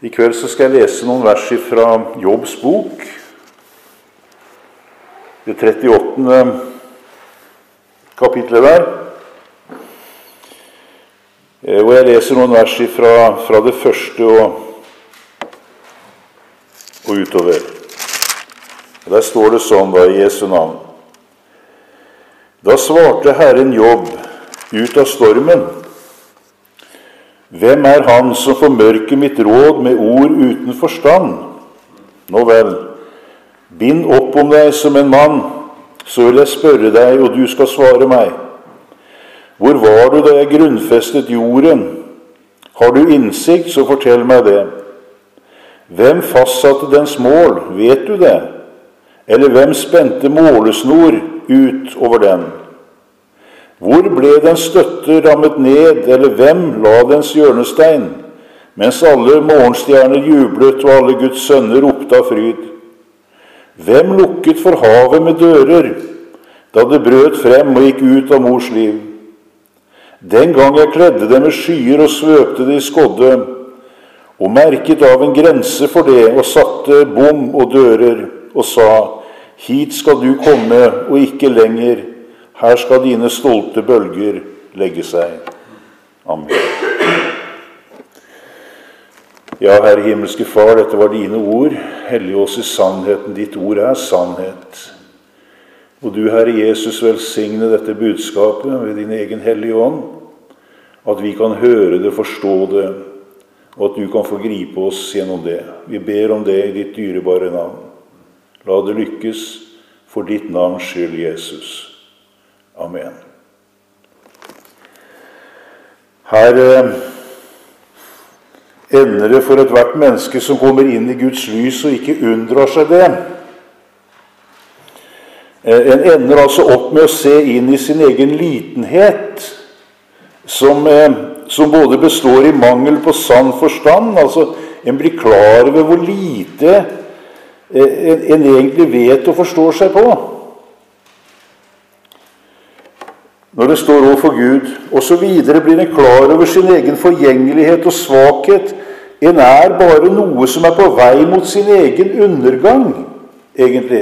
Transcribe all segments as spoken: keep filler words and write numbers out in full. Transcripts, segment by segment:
I kveld så skal jeg lese noen vers fra Jobbs bok, det trettiåttende kapitlet der. Og jeg leser noen vers fra, fra det første og, og utover. Der står det sånn da i Jesu navn. Da svarte Herren Jobb ut av stormen. Hvem er han som formørker mitt råd med ord uten forstand? Nå vel, bind opp om deg som en mann, så vil jeg spørre deg, og du skal svare meg. Hvor var du da jeg grunnfestet jorden? Har du innsikt, så fortell meg det. Hvem fastsatte dens mål, vet du det? Eller hvem spente målesnor ut over den? Hvor ble dens støtte rammet ned, eller hvem la dens hjørnestein, mens alle morgenstjerner jublet og alle Guds sønner ropte av fryd? Hvem lukket for havet med dører, da det brøt frem og gikk ut av mors liv? Den gang jeg kledde det med skyer og svøpte det i skodde, og merket av en grense for det, og satte bom og dører, og sa, hit skal du komme, og ikke lenger. Her skal dine stolte bølger legge seg. Amen. Ja, Herre himmelske Far, dette var dine ord. Hellig oss i sannheten. Ditt ord er sannhet. Og du, Herre Jesus, velsigne dette budskapet ved din egen hellige ånd, at vi kan høre det, forstå det, og at du kan få gripe oss gjennom det. Vi ber om det i ditt dyrebare navn. La det lykkes for ditt navns skyld, Jesus. Amen. Her eh, ender det for et hvert menneske som kommer inn i Guds lys og ikke unndrar seg det. Eh, en ender altså opp med å se inn i sin egen litenhet, som, eh, som både består i mangel på sann forstand, altså en blir klar over hvor lite eh, en, en egentlig vet og forstår seg på. Når det står overfor Gud, og så videre blir en klar over sin egen forgjengelighet og svakhet. En er bare noe som er på vei mot sin egen undergang, egentlig.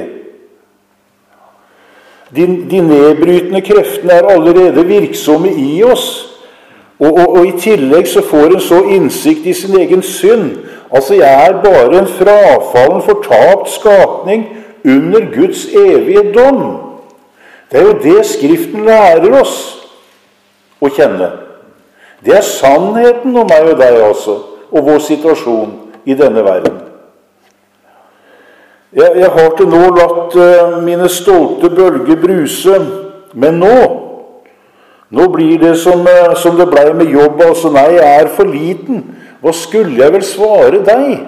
De, de nedbrytende kreftene er allerede virksomme i oss, og, og, og i tillegg så får en så innsikt i sin egen synd. Altså, jeg er bare en frafallen, fortapt skapning under Guds evige dom. Det er jo det Skriften lærer oss å kjenne. Det er sannheten om meg og deg også, og vår situasjon i denne verden. Jeg, jeg har til nå latt uh, mine stolte bølger bruse, men nå, nå blir det som, uh, som det ble med jobb, altså nei, jeg er for liten. Hva skulle jeg vel svare deg?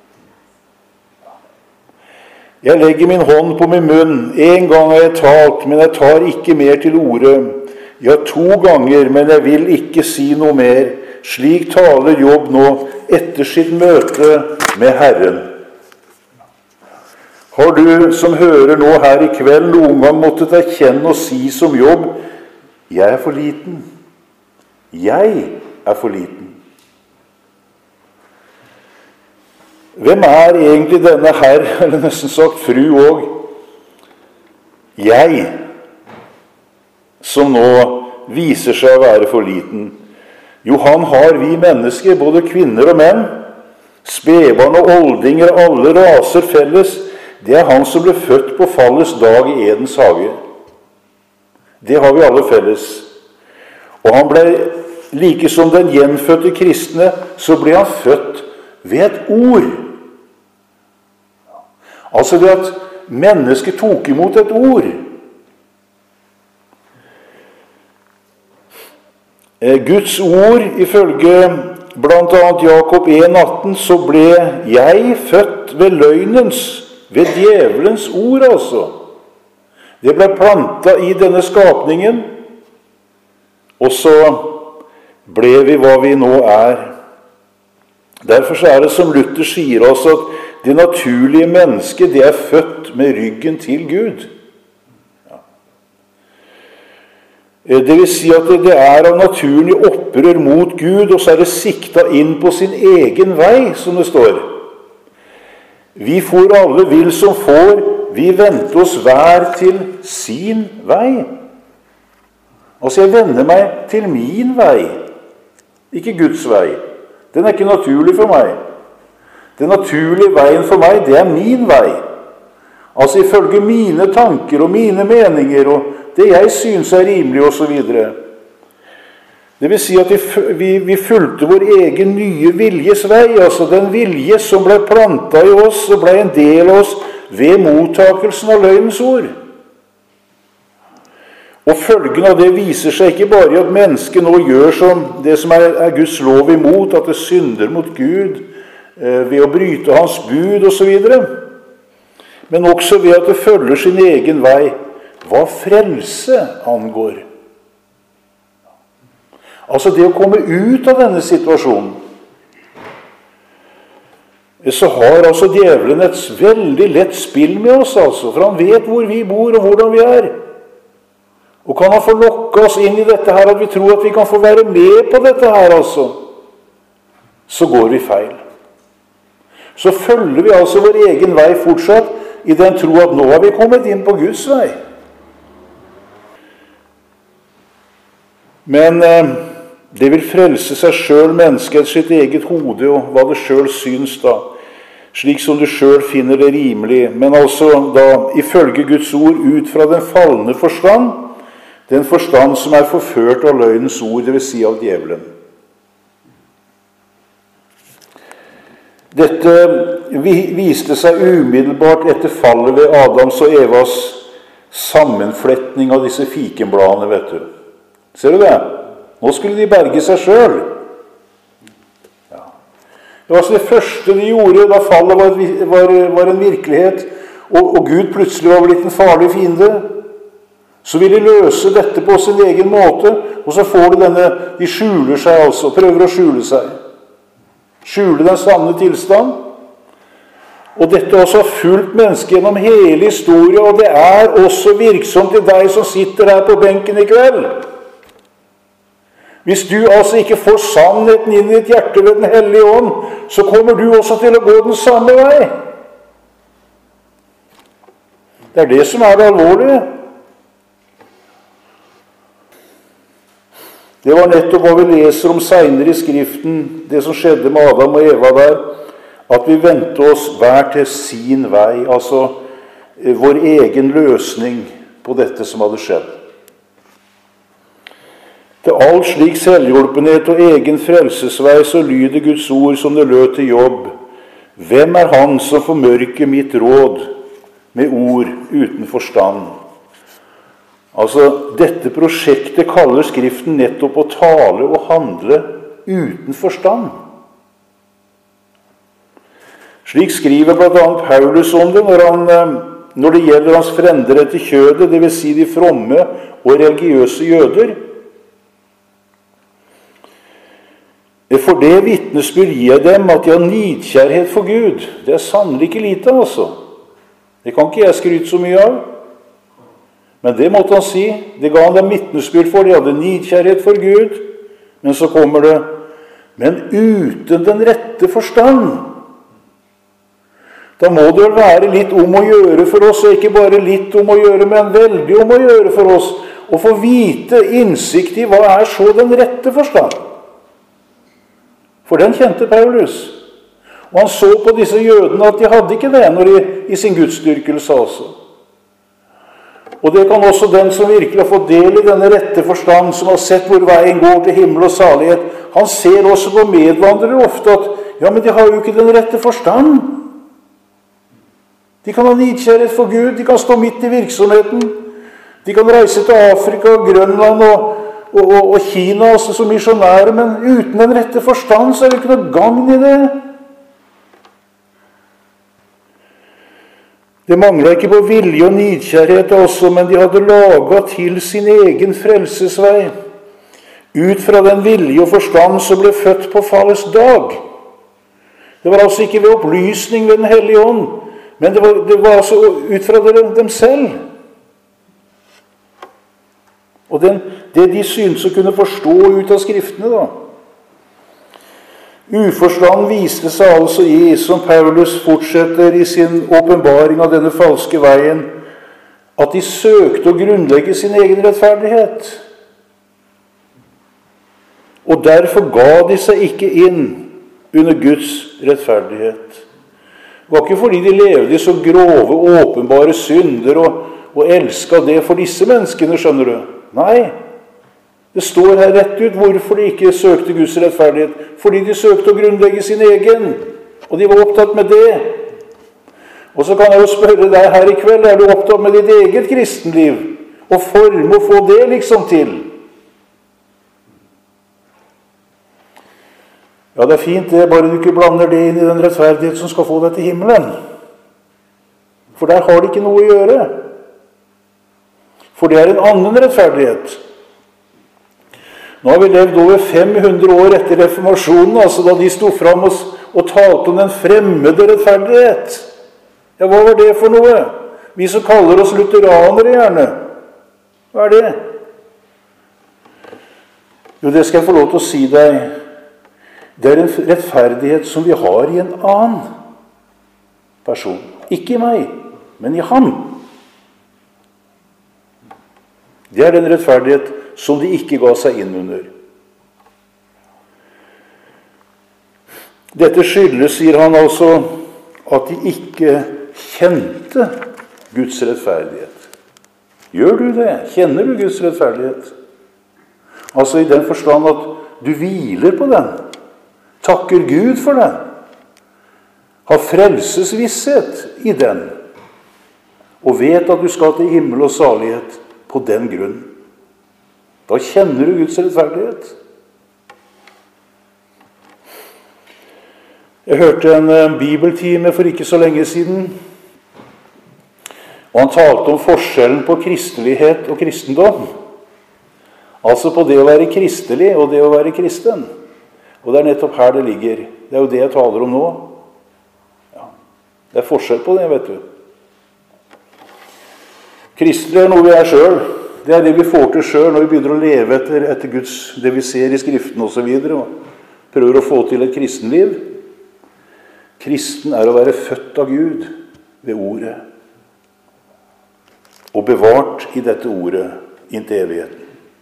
Jeg legger min hånd på min munn. En gang har jeg talt, men jeg tar ikke mer til orde. Ja, to ganger, men jeg vil ikke si noe mer. Slik taler Jobb nå etter sitt møte med Herren. Har du som hører nå her i kveld noen gang måttet erkjenne og si som Jobb, jeg er for liten. Jeg er for liten. Hvem er egentlig denne herr, eller nesten sagt fru også? Jeg, som nå viser seg å være for liten. Jo, han har vi mennesker, både kvinner og menn, spedbarn og oldinger, alle raser felles. Det er han som ble født på fallets dag i Edens hage. Det har vi alle felles. Og han ble, like som den gjenfødte kristne, så ble han født ved et ord. Altså ved at mennesket tok imot et ord. Guds ord, ifølge blant annet Jakob en atten, så ble jeg født ved løgnens, ved djevelens ord altså. Det ble plantet i denne skapningen, og så ble vi hva vi nå er. Derfor så er det som Luther sier også, at det naturlige mennesket, det er født med ryggen til Gud. Ja. Det vil si at det er av naturen i opp opprør mot Gud, og så er det sikta inn på sin egen vei, som det står. Vi for alle vil som får, vi vendte oss hver til sin vei. Altså, jeg vender meg til min vei, ikke Guds vei. Den er ikke naturlig for meg. Den naturlige veien for meg, det er min vei. Altså ifølge mine tanker og mine meninger, og det jeg synes er rimelig, og så videre. Det vil si at vi, vi, vi fulgte vår egen nye viljes vei, altså den vilje som ble plantet i oss og ble en del av oss ved mottakelsen av løgnens ord. Og følgen av det viser seg ikke bare i at mennesket nå gjør som det som er, er Guds lov imot, at det synder mot Gud eh, ved å bryte hans bud og så videre, men også ved at det følger sin egen vei hva frelse angår. Altså det å komme ut av denne situasjonen, så har altså djevelen et veldig lett spill med oss, altså, for han vet hvor vi bor og hvordan vi er. Og kan han få lokke oss inn i dette her, at vi tror at vi kan få være med på dette her, altså, så går vi feil. Så følger vi altså vår egen vei fortsatt, i den tro at nå har vi kommet inn på Guds vei. Men eh, det vil frelse seg selv, mennesket, sitt eget hode, og hva det selv syns da, slik som du selv finner det rimelig, men altså da, ifølge Guds ord, ut fra den fallende forstand, den forstand som er forført av løgnens ord, det vil si av djevelen. Dette viste seg umiddelbart etter fallet ved Adams og Evas sammenflettning av disse fikenbladene, vet du. Ser du det? Nå skulle de berge seg selv. Ja. Det var altså det første de gjorde da fallet var, var, var en virkelighet, og, og Gud plutselig var blitt en farlig fiende. Så vil de løse dette på sin egen måte, og så får de denne, de skjuler seg altså, prøver å skjule seg. Skjule den sanne tilstand. Og dette også har fulgt mennesket gjennom hele historien, og det er også virksomt til deg som sitter her på benken i kveld. Hvis du altså ikke får sannheten inn i ditt hjerte ved den hellige ånd, så kommer du også til å gå den samme vei. Det er det som er det alvorlige. Det var nettopp hva vi leser om senere i Skriften, det som skjedde med Adam og Eva der, at vi vendte oss hver til sin vei, altså vår egen løsning på dette som hadde skjedd. Til all slik selvhjulpenhet og egen frelsesvei så lyder Guds ord som det lød til Jobb. Hvem er han som formørker mitt råd med ord uten forstand? Altså, dette prosjektet kaller Skriften nettopp å tale og handle uten forstand. Slik skriver blant annet Paulus om det når, han, når det gjelder hans frender etter kjødet, det vil si de fromme og religiøse jøder. For det vitnesbyrd gir jeg dem at de har nidkjærhet for Gud. Det er sannelig ikke lite, altså. Det kan ikke jeg skryte så mye av. Men det måtte han si. Det ga han dem vitnesbyrd for. De hadde nidkjærhet for Gud. Men så kommer det, men uten den rette forstand. Da må det vel være litt om å gjøre for oss, og ikke bare litt om å gjøre, men veldig om å gjøre for oss, å få vite innsikt i hva er så den rette forstand. For den kjente Paulus. Og han så på disse jødene at de hadde ikke det når de, i sin gudsdyrkelse altså. Og det kan også den som virkelig har fått del i denne rette forstand, som har sett hvor veien går til himmel og salighet, han ser også på medvandrere ofte at, ja, men de har jo ikke den rette forstand. De kan ha nidkjærhet for Gud, de kan stå midt i virksomheten, de kan reise til Afrika og Grønland og Og, og, og Kina også som misjonærer, men uten den rette forstand så er det ikke noe gagn i det. Det manglet ikke på vilje og nidkjærhet også, men de hadde laget til sin egen frelsesvei, ut fra den vilje og forstand som ble født på fallets dag. Det var altså ikke ved opplysning ved den hellige ånd, men det var, det var altså ut fra dem selv. Og den, det de syntes å kunne forstå ut av skriftene, da. Uforstand viste seg altså i, som Paulus fortsetter i sin åpenbaring av denne falske veien, at de søkte å grunnlegge sin egen rettferdighet. Og derfor ga de seg ikke inn under Guds rettferdighet. Det var ikke fordi de levde i så grove, åpenbare synder og, og elsket det for disse menneskene, skjønner du. Nei, det står her rett ut hvorfor de ikke søkte Guds rettferdighet. Fordi de søkte å grunnlegge sin egen, og de var opptatt med det. Og så kan jeg jo spørre deg her i kveld, er du opptatt med ditt eget kristenliv? Og forme å få det liksom til? Ja, det er fint det, bare du ikke blander det inn i den rettferdighet som skal få deg til himmelen. For der har det ikke noe å gjøre. For det er en annen rettferdighet. Nå har vi levd over fem hundre år etter reformasjonen, altså da de sto fram og, og talte om den fremmede rettferdighet. Ja, hva var det for noe? Vi som kaller oss lutheranere gjerne. Hva er det? Jo, det skal jeg få lov til å si deg. Det er en rettferdighet som vi har i en annen person. Ikke i meg, men i ham. Det er den rettferdighet som de ikke ga seg inn under. Dette skyldes, sier han altså, at de ikke kjente Guds rettferdighet. Gjør du det? Kjenner du Guds rettferdighet? Altså i den forstand at du hviler på den. Takker Gud for den. Har frelsesvisshet i den. Og vet at du skal til himmel og salighet på den grunn. Da kjenner du Guds rettferdighet. Jeg hørte en bibeltime for ikke så lenge siden, og han talte om forskjellen på kristelighet og kristendom. Altså på det å være kristelig og det å være kristen. Og det er nettopp her det ligger. Det er jo det jeg taler om nå. Ja, det er forskjell på det, vet du. Kristne er noe vi er selv. Det er det vi får til selv når vi begynner å leve etter, etter Guds, det vi ser i Skriften og så videre, og prøver å få til et kristenliv. Kristen er å være født av Gud ved ordet, og bevart i dette ordet inntil evigheten.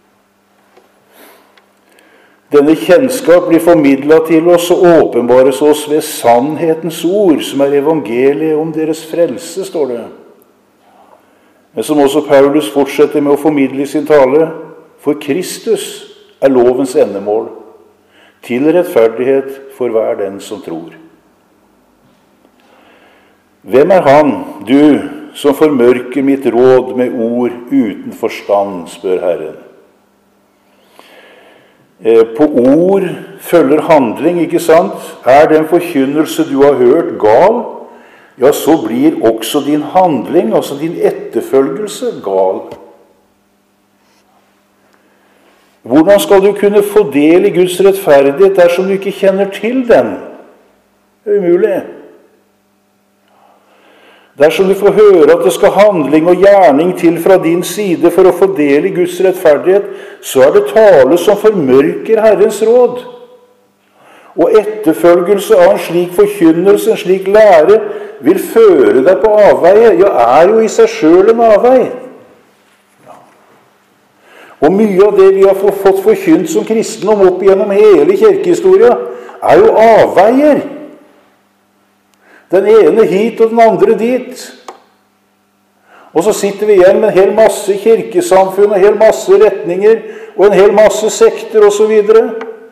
Denne kjennskap blir formidlet til oss og åpenbares oss ved sannhetens ord, som er evangeliet om deres frelse, står det. Men som også Paulus fortsetter med å formidle i sin tale, for Kristus er lovens endemål, til rettferdighet for hver den som tror. Hvem er han, du, som formørker mitt råd med ord uten forstand, spør Herren. På ord følger handling, ikke sant? Er den forkynnelse du har hørt gal, ja, så blir også din handling, altså din etterfølgelse, gal. Hvordan skal du kunne få del i Guds rettferdighet dersom du ikke kjenner til den? Det er umulig. Dersom du får høre at det skal handling og gjerning til fra din side for å få del i Guds rettferdighet, så er det tale som formørker Herrens råd. Og etterfølgelse av en slik forkynnelse, en slik lære, vil føre deg på avveie. Ja, er jo i seg selv en avvei. Ja. Og mye av det vi har fått forkynt som kristendom opp gjennom hele kirkehistoria, er jo avveier. Den ene hit og den andre dit. Og så sitter vi igjen med en hel masse kirkesamfunn, en hel masse retninger, og en hel masse sekter og så videre.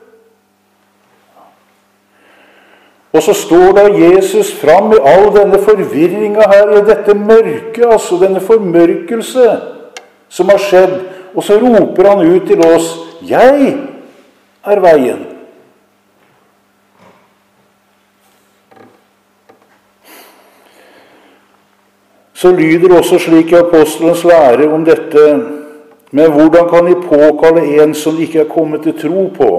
Og så står da Jesus fram i all denne forvirringa her, i dette mørke, altså denne formørkelse som har skjedd. Og så roper han ut til oss, jeg er veien. Så lyder også slik i apostelens lære om dette, men hvordan kan de påkalle en som de ikke er kommet til tro på?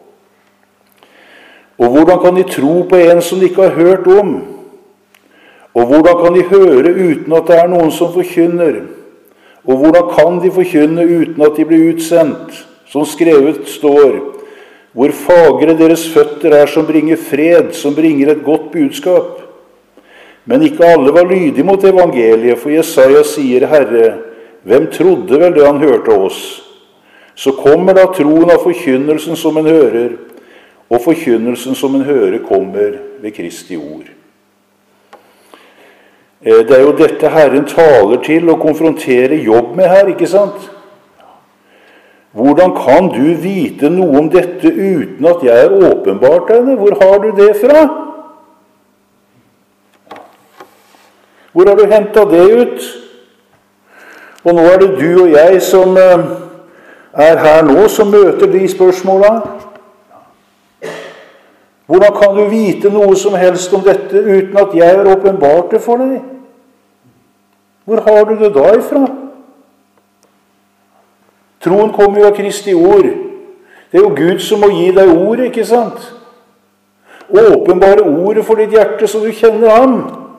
Og hvordan kan de tro på en som de ikke har hørt om? Og hvordan kan de høre uten at det er noen som forkynner? Og hvordan kan de forkynne uten at de blir utsendt? Som skrevet står, hvor fagre deres føtter er som bringer fred, som bringer et godt budskap. Men ikke alle var lydige mot evangeliet, for Jesaja sier, Herre, hvem trodde vel det han hørte oss? Så kommer da troen av forkynnelsen som en hører, og forkynnelsen som en hører kommer ved Kristi ord. Det er jo dette Herren taler til og konfronterer jobb med her, ikke sant? Hvordan kan du vite noe om dette uten at jeg er åpenbart denne? Hvor har du det fra? Hvor har du hentet det ut? Og nå er det du og jeg som er her nå, som møter de spørsmålene. Hvordan kan du vite noe som helst om dette uten at jeg er åpenbart det for deg? Hvor har du det da ifra? Troen kommer jo av Kristi ord. Det er jo Gud som må gi deg ordet, ikke sant? Åpenbare ordet for ditt hjerte, så du kjenner ham.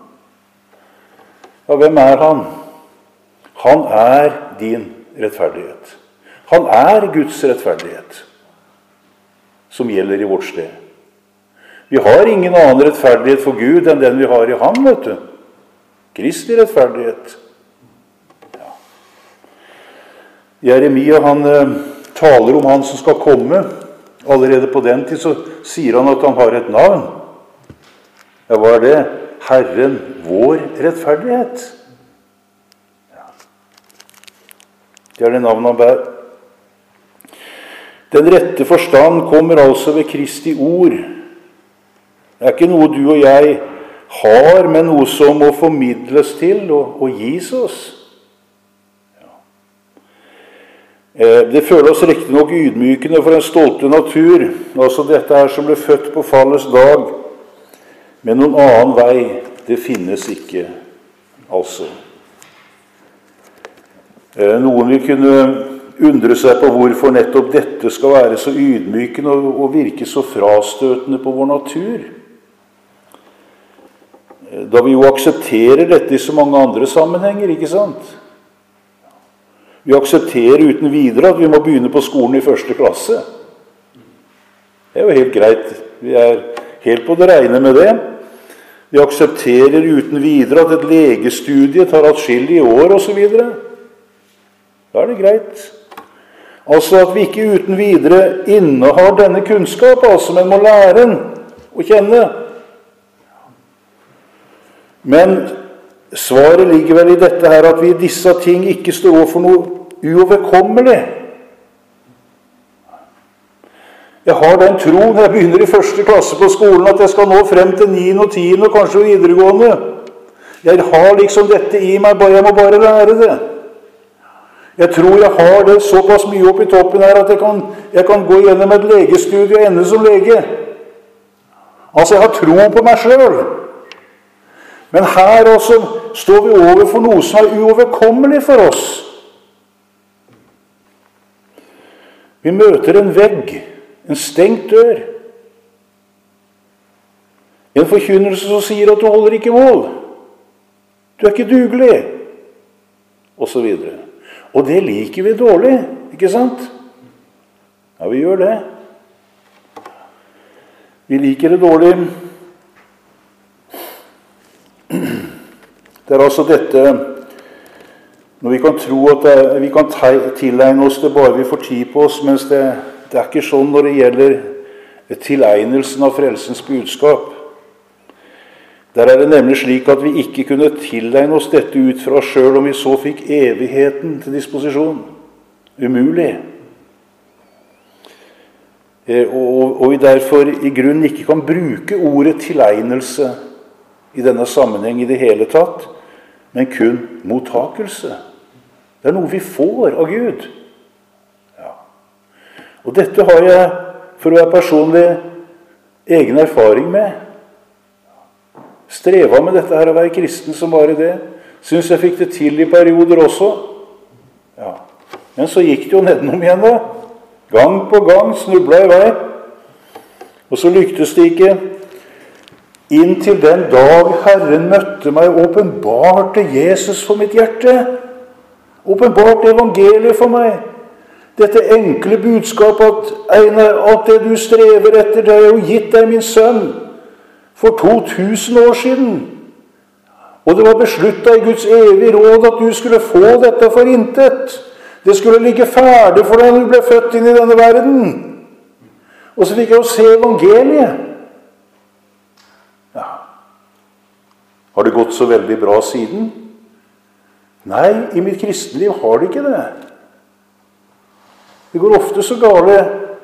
Ja, hvem er han? Han er din rettferdighet. Han er Guds rettferdighet, som gjelder i vårt sted. Vi har ingen annen rettferdighet for Gud enn den vi har i ham, vet du. Kristi rettferdighet. Ja. Jeremia, han eh, taler om han som skal komme. Allerede på den tid så sier han at han har et navn. Ja, hva er det? Herren, vår rettferdighet. Ja. Det er det navnet han bærer. Den rette forstand kommer altså ved Kristi ord. Det er ikke noe du og jeg har, men noe som må formidles til og, og gis oss. Ja. Det føler oss riktig nok ydmykende for en stolte natur, altså dette her som ble født på fallets dag, men noen annen vei, det finnes ikke, altså. Noen vil kunne undre seg på hvorfor nettopp dette skal være så ydmykende og, og virke så frastøtende på vår natur. Da vi jo aksepterer dette i så mange andre sammenhenger, ikke sant? Vi aksepterer uten videre at vi må begynne på skolen i første klasse. Det er jo helt greit. Vi er helt på det rene med det. Vi aksepterer uten videre at et legestudie tar atskillige år og så videre. Da er det greit. Altså at vi ikke uten videre innehar denne kunnskap, altså, men må lære den å kjenne. Men svaret ligger vel i dette her, at vi i disse ting ikke står overfor noe uoverkommelig. Jeg har den troen når jeg begynner i første klasse på skolen, at jeg skal nå frem til niende og tiende og kanskje videregående. Jeg har liksom dette i meg, jeg må bare lære det. Jeg tror jeg har det såpass mye opp i toppen her, at jeg kan, jeg kan gå gjennom et legestudie og ende som lege. Altså, jeg har tro på meg selv. Men her også står vi overfor noe som er uoverkommelig for oss. Vi møter en vegg, en stengt dør. En forkynnelse som sier at du holder ikke mål. Du er ikke dugelig. Og så videre. Og det liker vi dårlig, ikke sant? Ja, vi gjør det. Vi liker det dårlig. Det er altså dette, når vi kan tro at det, vi kan tilegne oss det bare vi får tid på oss, mens det, det er ikke sånn når det gjelder tilegnelsen av frelsens budskap. Der er det nemlig slik at vi ikke kunne tilegne oss dette ut fra oss selv om vi så fikk evigheten til disposisjon. Umulig. Og, og vi derfor i grunnen ikke kan bruke ordet tilegnelse i denne sammenheng i det hele tatt, men kun mottakelse. Det er noe vi får av Gud. Ja. Og dette har jeg, for å være personlig, egen erfaring med. Streva med dette her å være kristen som bare det. Syns jeg fikk det til i perioder også. Ja. Men så gikk det jo nedenom igjen da. Gang på gang snubla i vei. Og så lyktes det ikke. Inntil den dag Herren møtte meg og åpenbarte Jesus for mitt hjerte. åpenbart evangeliet for meg. Dette enkle budskap at Einar, alt det du strever etter, det har jeg jo gitt deg, min sønn, for to tusen år siden. Og det var besluttet i Guds evige råd at du skulle få dette for intet. Det skulle ligge ferdig for deg når du ble født inn i denne verden. Og så fikk jeg jo se evangeliet. Ja. Har det gått så veldig bra siden? Nei, i mitt kristenliv har det ikke det. Det går ofte så gale.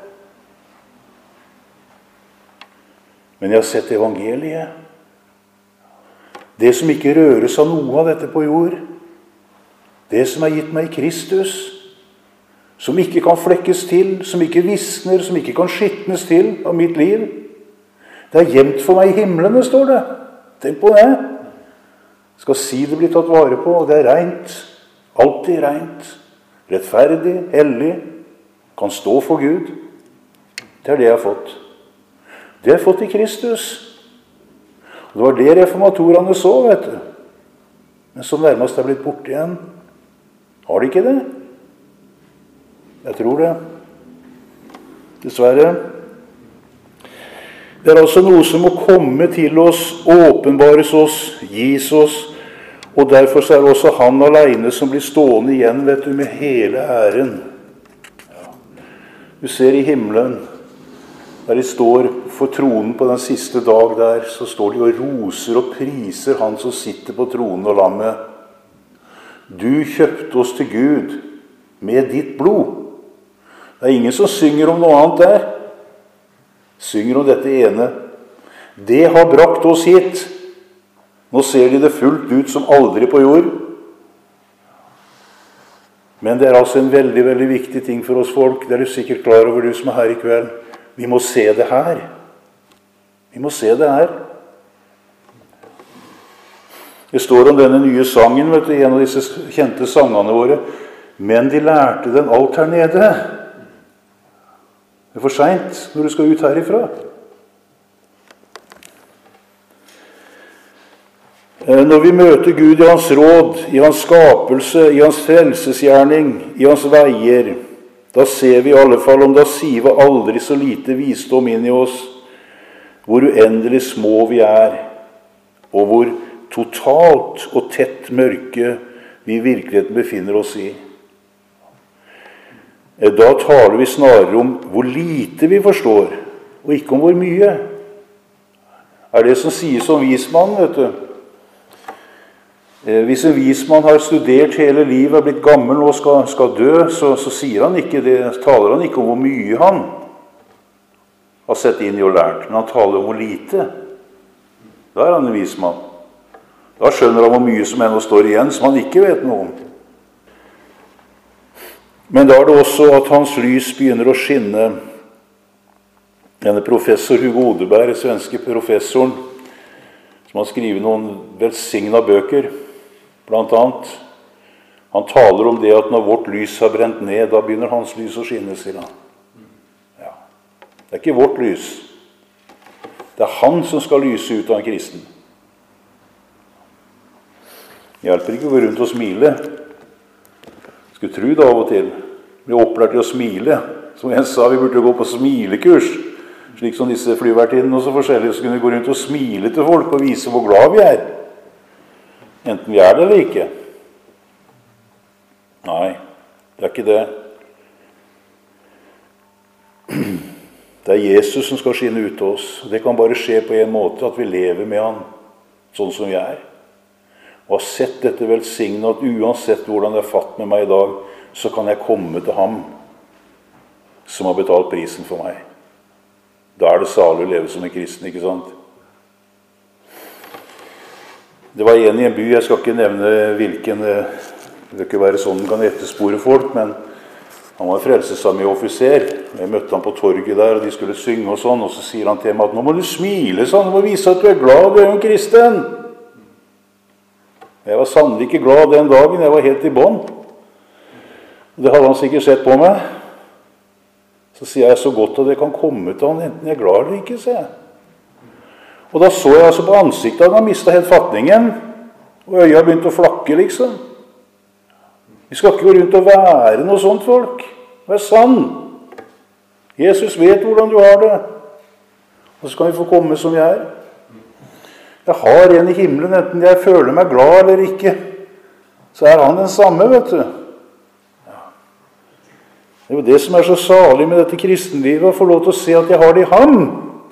Men jeg har sett evangeliet. Det som ikke røres av noe av dette på jord. Det som er gitt meg i Kristus. Som ikke kan flekkes til, som ikke visner, som ikke kan skitnes til av mitt liv. Det er gjemt for meg i himmelene, står det. Tenk på det. Skal si det blir tatt vare på, og det er rent. Alltid rent. Rettferdig, hellig. Kan stå for Gud. Det er det jeg har fått. Det har jeg fått i Kristus. Og det var det reformatorene så, vet du. Men som nærmest er blitt borte igjen. Har de ikke det? Jeg tror det. Dessverre. Det er altså noe som må komme til oss, åpenbares oss, gis oss, og derfor er det også han alene som blir stående igjen, vet du, med hele æren. Ja. Du ser i himmelen, der de står for tronen på den siste dag der, så står de og roser og priser han som sitter på tronen og lammet. Du kjøpte oss til Gud med ditt blod. Det er ingen som synger om noe annet der. Synger om dette ene. Det har brakt oss hit. Nå ser de det fullt ut som aldri på jord. Men det er altså en veldig, veldig viktig ting for oss folk. Det er du sikkert klar over, du som er her i kveld. Vi må se det her. Vi må se det her. Det står om denne nye sangen, vet du, en av disse kjente sangene våre. Men de lærte den alt her nede. Det er for sent når du skal ut herifra. Når vi møter Gud i hans råd, i hans skapelse, i hans frelsesgjerning, i hans veier, da ser vi i alle fall, om da siver aldri så lite visdom inn i oss, hvor uendelig små vi er, og hvor totalt og tett mørke vi i virkeligheten befinner oss i. Da taler vi snarere om hvor lite vi forstår, og ikke om hvor mye. Er det som sies om vismann, vet du? Hvis en vismann har studert hele livet, er blitt gammel og skal, skal dø, så, så sier han ikke det, taler han ikke om hvor mye han har sett inn i og lært, men han taler om hvor lite. Da er han en vismann. Da skjønner han hvor mye som ennå står igjen, som han ikke vet noe om. Men da er det også at hans lys begynner å skinne. Denne professor Hugo Odeberg, svenske professoren, som har skrevet noen velsigna bøker, blant annet. Han taler om det at når vårt lys har brent ned, da begynner hans lys å skinne, sier han. Ja. Det er ikke vårt lys. Det er han som skal lyse ut av en kristen. Det hjelper ikke å gå rundt og smile. Skulle tro det av og til. Bli opplært til å smile. Som en sa, vi burde gå på smilekurs. Slik som disse flyvertinnene og så forskjellige, så kunne vi gå rundt og smile til folk og vise hvor glad vi er. Enten vi er det eller ikke. Nei, det er ikke det. Det er Jesus som skal skinne ut til oss. Det kan bare skje på en måte, at vi lever med han sånn som vi er. Og har sett dette velsignet, at uansett hvordan det er fatt med meg i dag, så kan jeg komme til ham som har betalt prisen for meg. Da er det salig å leve som en kristen, ikke sant? Det var en i en by, jeg skal ikke nevne hvilken, det vil ikke være sånn den kan etterspore folk, men han var en frelsesarmé offiser. Jeg møtte han på torget der, og de skulle synge og sånn, og så sier han til meg at nå må du smile, sånn, du må vise at du er glad, du er jo en kristen. Jeg var sannelig ikke glad den dagen, jeg var helt i bånd. Det hadde han sikkert sett på meg. Så sier jeg så godt at det kan komme til han, enten jeg er glad eller ikke, sier jeg. Og da så jeg altså på ansiktet at han mistet helt fatningen, og øya begynte å flakke liksom. Vi skal ikke gå rundt og være noe sånt folk. Vær sann. Jesus vet hvordan du har det. Og så skal vi få komme som vi er. Jeg har en i himmelen, enten jeg føler meg glad eller ikke. Så er han den samme, vet du. Ja. Det er jo det som er så salig med dette kristenlivet, å få lov til å se at jeg har det i ham.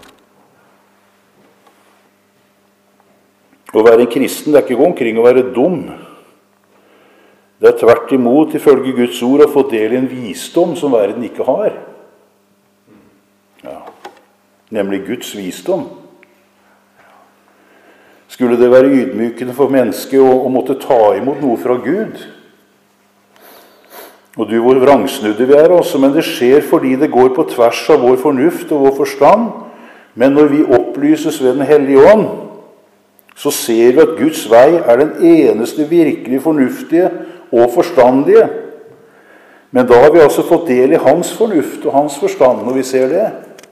Å være en kristen, det er ikke å gå omkring og være dum. Det er tvert imot, ifølge Guds ord, å få del i en visdom som verden ikke har. Ja. Nemlig Guds visdom. Skulle det være ydmykende for mennesket å, å måtte ta imot noe fra Gud? Og du, hvor vrangsnudde vi er også, men det skjer fordi det går på tvers av vår fornuft og vår forstand. Men når vi opplyses ved Den hellige ånd, så ser vi at Guds vei er den eneste virkelig fornuftige og forstandige. Men da har vi altså fått del i hans fornuft og hans forstand når vi ser det.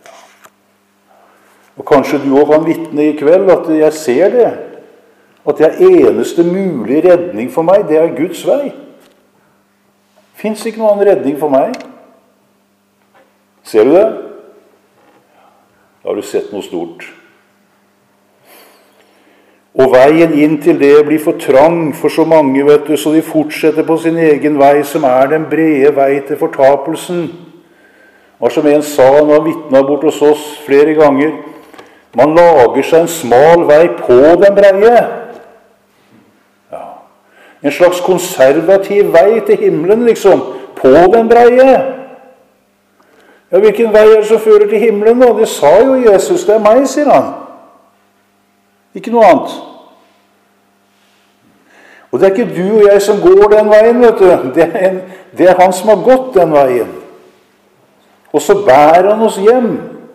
Og kanskje du også kan vitne i kveld at jeg ser det. At det er eneste mulige redning for meg, det er Guds vei. Fins ikke noen annen redning for meg. Ser du det? Da har du sett noe stort. Og veien inn til det blir for trang for så mange, vet du, så de fortsetter på sin egen vei, som er den brede vei til fortapelsen. Og som en sa når han vitnet bort hos oss flere ganger, man lager seg en smal vei på den breie. Ja. En slags konservativ vei til himmelen, liksom, på den breie. Ja, hvilken vei er det som fører til himmelen da? Det sa jo Jesus, det er meg, sier han. Ikke noe annet. Og det er ikke du og jeg som går den veien, vet du. Det er, en, det er han som har gått den veien. Og så bærer han oss hjem.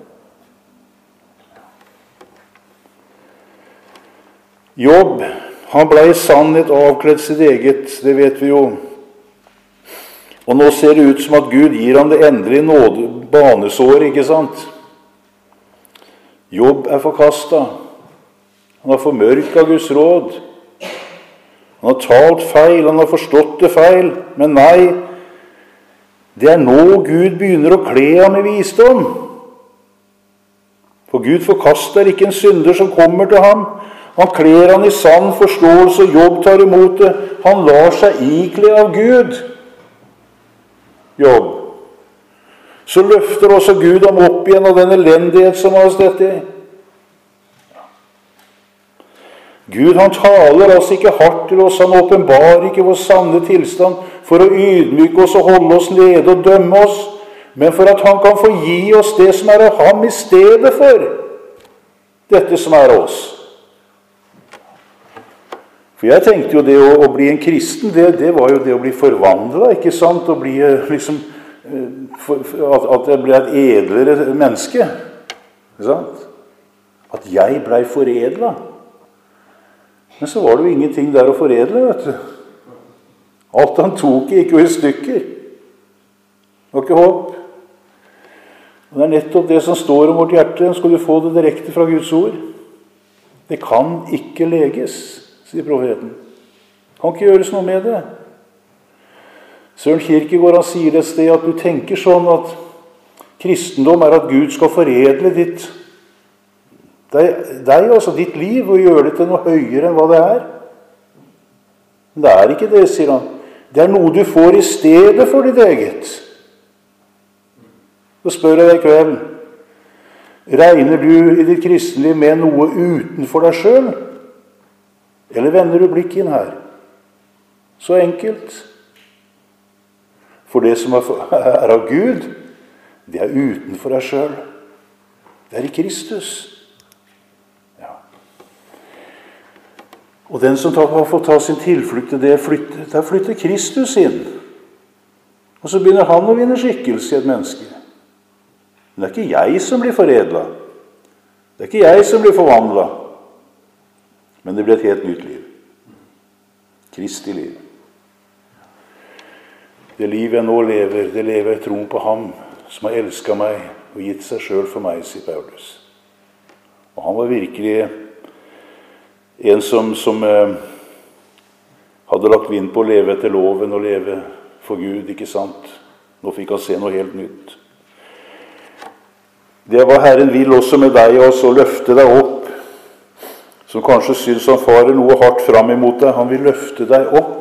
Jobb, han ble i sannhet avkledd sitt eget, det vet vi jo. Og nå ser det ut som at Gud gir ham det endelige nåde, banesår, ikke sant? Jobb er forkastet. Han har formørket Guds råd. Han har talt feil, han har forstått det feil. Men nei, det er nå Gud begynner å kle ham i visdom. For Gud forkaster ikke en synder som kommer til ham. Han kler han i sann forståelse, og Jobb tar imot det. Han lar seg ikle av Gud. Jobb. Så løfter også Gud ham opp igjen av den elendighet som har stått i. Gud, han taler altså ikke hardt til oss, han åpenbarer ikke vår sanne tilstand for å ydmyke oss og holde oss nede og dømme oss, men for at han kan få gi oss det som er av ham i stedet for dette som er av oss. For jeg tenkte jo det å, å bli en kristen, det, det var jo det å bli forvandlet, ikke sant? Å bli liksom, for, for, at, at jeg ble et edlere menneske, ikke sant? At jeg ble foredlet. Men så var det jo ingenting der å foredle, vet du. Alt han tok gikk jo i stykker. Det var ikke håp. Og det er nettopp det som står om vårt hjerte. Skal du få det direkte fra Guds ord? Det kan ikke leges, sier profeten. Kan ikke gjøres noe med det. Søren Kierkegaard, han sier det et sted at du tenker sånn at kristendom er at Gud skal foredle ditt deg, deg, altså ditt liv, og gjøre det til noe høyere enn hva det er. Men det er ikke det, sier han. Det er noe du får i stedet for ditt eget. Så spør jeg deg i kveld, regner du i ditt kristenliv med noe utenfor deg selv? Eller vender du blikket inn her? Så enkelt. For det som er av Gud, det er utenfor deg selv. Det er i Kristus. Ja. Og den som har fått ta sin tilflukt til det, flytter, der flytter Kristus inn. Og så begynner han å vinne skikkelse i et menneske. Men det er ikke jeg som blir foredlet. Det er ikke jeg som blir forvandlet. Men det blir et helt nytt liv. Kristi liv. Det liv jeg nå lever, det lever jeg troen på ham, som har elsket meg og gitt seg selv for meg, sier Paulus. Og han var virkelig en som, som eh, hadde hadde lagt vind på å leve etter loven og leve for Gud, ikke sant? Nå fikk han se noe helt nytt. Det var Herren vil også med deg, også løfte deg opp. Som kanskje synes han farer noe hardt fram imot deg. Han vil løfte deg opp.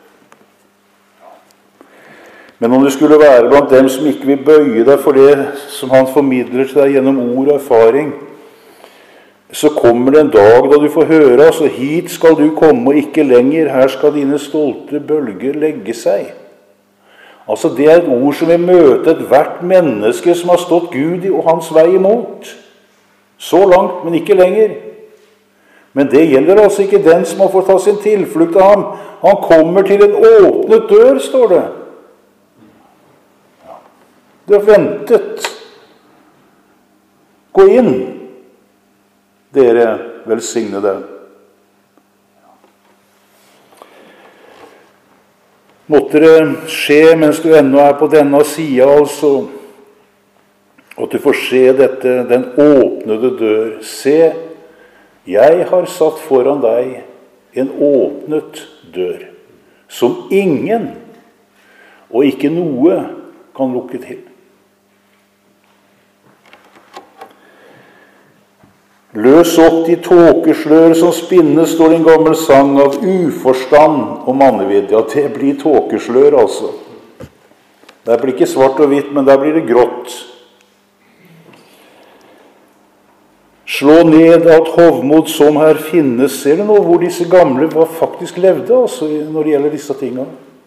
Men om du skulle være blant dem som ikke vil bøye deg for det som han formidler til deg gjennom ord og erfaring, så kommer det en dag da du får høre, altså hit skal du komme og ikke lenger, her skal dine stolte bølger legge seg. Altså det er et ord som vil møte et hvert menneske som har stått Gud og hans vei imot. Så langt, men ikke lenger. Men det gjelder altså ikke den som har fått ta sin tilflukt av ham. Han kommer til en åpnet dør, står det. Du har ventet. Gå inn. Dere velsignede. Måtte det skje mens du ennå er på denne sida, altså, at du får se dette, den åpnede dør. Se, jeg har satt foran deg en åpnet dør, som ingen og ikke noe kan lukke til. Løs opp de tåkeslør som spinnes, står en gammel sang, av uforstand og mannevidd. Ja, det blir tåkeslør, altså. Det blir ikke svart og hvitt, men der blir det grått. Slå ned at hovmod som her finnes. Ser du nå hvor disse gamle faktisk levde, altså, når det gjelder disse tingene?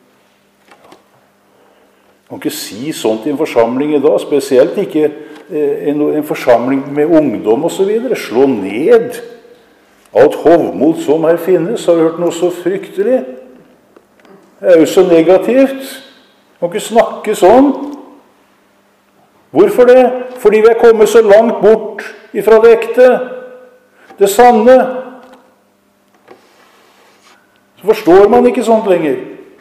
Man kan ikke si sånt i en forsamling i dag, spesielt ikke en, en forsamling med ungdom og så videre. Slå ned alt hovmod som her finnes. Har du hørt noe så fryktelig? Det er jo så negativt. Man kan ikke snakke sånn. Hvorfor det? Fordi vi er kommet så langt bort ifra det ekte, det sanne. Så forstår man ikke sånt lenger.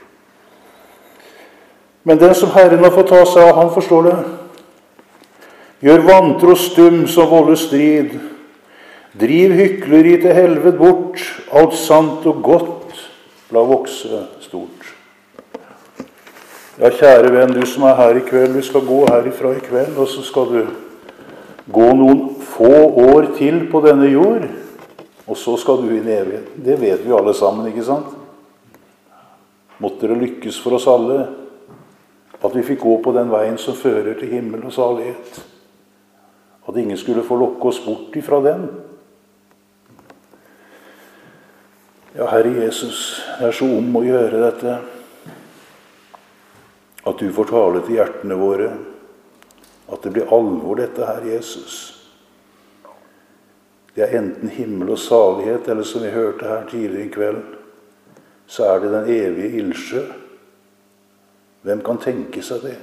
Men den som Herren har fått ta seg av, han forstår det. Gjør vantro stum som volder strid. Driv hykleri til helvete bort. Alt sant og godt la vokse stort. Ja, kjære venn, du som er her i kveld, du skal gå herifra i kveld, og så skal du gå noen få år til på denne jord, og så skal du inn i evigheten. Det vet vi alle sammen, ikke sant? Måtte det lykkes for oss alle at vi fikk gå på den veien som fører til himmel og salighet. At ingen skulle få lokke oss bort ifra den. Ja, Herre Jesus, det er så om å gjøre dette, at du får tale til hjertene våre, at det blir alvor dette her, Jesus. Det er enten himmel og salighet, eller som vi hørte her tidligere i kveld, så er det den evige ildsjø. Hvem kan tenke seg det?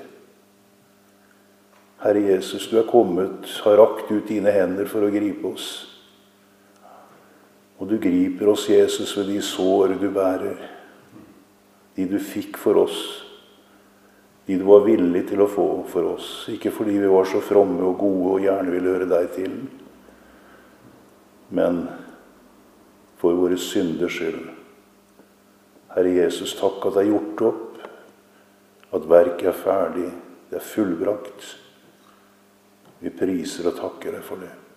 Herre Jesus, du er kommet, har rakt ut dine hender for å gripe oss. Og du griper oss, Jesus, ved de sår du bærer, de du fikk for oss, de du var villig til å få for oss. Ikke fordi vi var så fromme og gode og gjerne ville høre deg til, men for våre synders skyld. Herre Jesus, takk at det er gjort opp, at verket er ferdig, det er fullbrakt. Vi priser og takker deg for det.